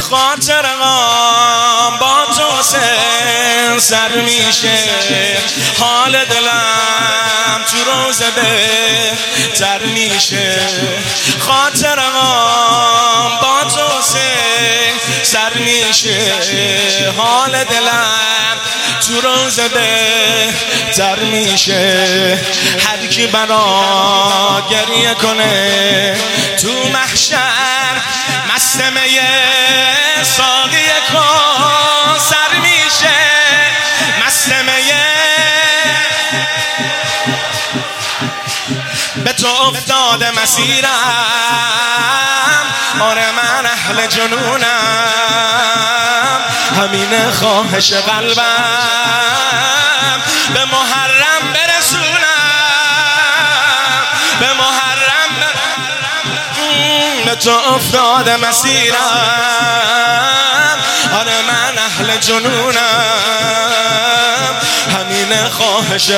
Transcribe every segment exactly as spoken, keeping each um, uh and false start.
خاطرم با تو سر میشه، حال دلم تو روزه بهتر میشه. خاطرم با تو سر میشه، حال دلم تو روزه بهتر میشه. هر کی برا گریه کنه تو محشر، مستمه ساقی کن سر میشه، مستمه به تو افتاده مسیرم. آره من اهل جنونم، همین خواهش قلبم به محرم برسونم، به محرم به تو افتاده مسیرم. آره من اهل جنونم، همین خواهش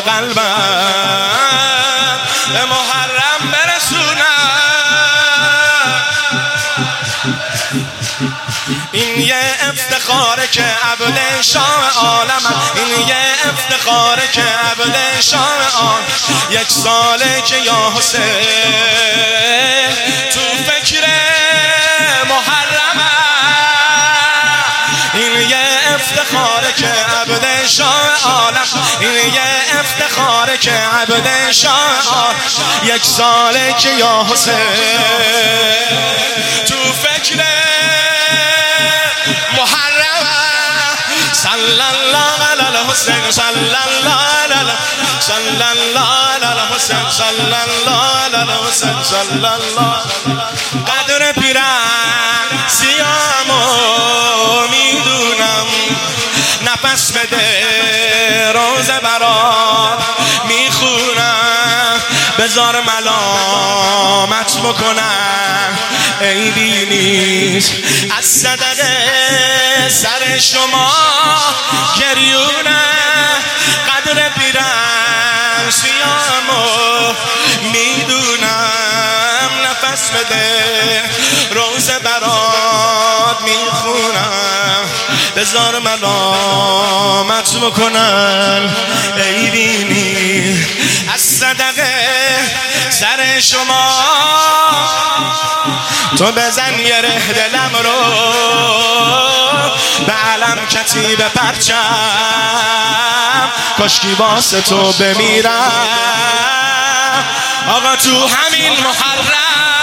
قلبم به محرم برسونم. این یه افتخاره که عبد شاه عالمم، این یه افتخاره که عبد شاه عالم. یک ساله که یا حسین تو فکر محرمم، این یه افتخاره که عبد شاه عالم، این یه افتخاره که عبد شاه عالم. یک ساله که یا حسین تو فکر محرم. صلی الله علی الحسین، صلی الله علی صلی الله علی الحسین، صلی الله علی الحسین، صلی الله. قدر پیرم سیامو میدونم، نفس بده روزه برات میخونم. بذار ملامت بکنم عیبی نیست، از صدقه سر شما گریونه. قدر پیرم سیامو میدونم، نفس بده روزه برات میخونم. بذار ملامت بکنن عیبی نیست، از صدقه سر شما. تو بزن یه ره دلم رو به علم کتیب پرچم، کاشکی واسه تو بمیرم آقا تو همین محرم.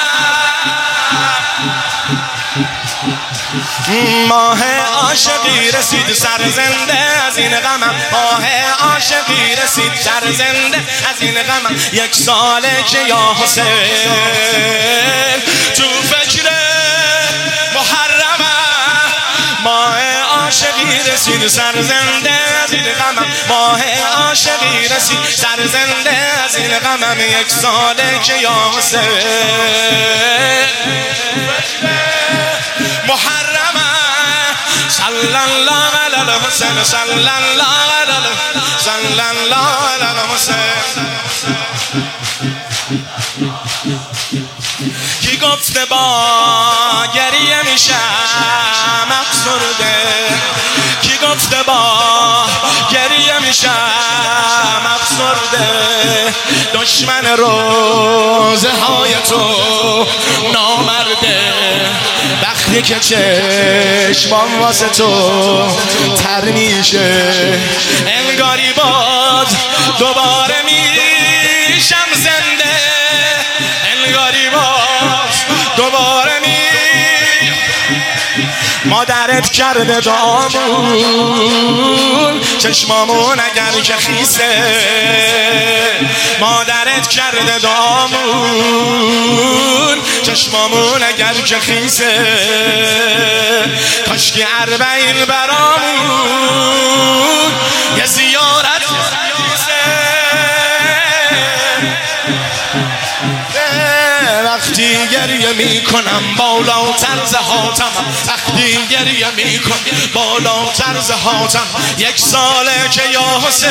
ماه عاشقی رسید سر زنده از این غمم، ماه عاشقی رسید سر زنده از این غمم. یک ساله که یا حسین تو فکر محرمم، ماه عاشقی رسید سر زنده از این غمم، ماه عاشقی رسید سر زنده از این غمم. یک ساله که یا حسین محرم. صلی الله علی الحسین، صلی الله علی صلی الله علی الحسین. کی گفته با گریه میشم افسرده، کی گفته با گریه میشم افسرده. دشمن روزه های تو نامرده، وقتی که چشمام واسه تو تر میشه، انگاری باز دوباره میشم زنده، انگاری باز دوباره می. مادرت کرده دامون چشمامون اگر که خیسه، مادرت کرده دامون چشمامون اگر که خیسه. کاشکی اربعین برامون یه زیارت وقتی گریه میکنم بالاتر ز حاتم، وقتی گریه میکنم بالاتر ز حاتم. یک ساله که یا حسین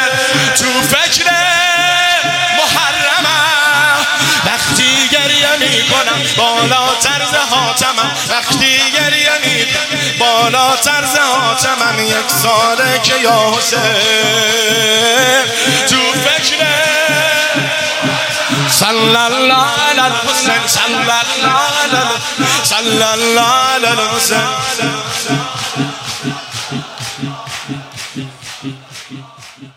تو فکر محرمم، وقتی گریه میکنم بالاتر ز حاتمم وقتی گریه میکنم بالاتر ز حاتمم یک ساله که یا حسین تو فکر صلی الله علی الحسین صلی الله علی صلی الله علی الحسین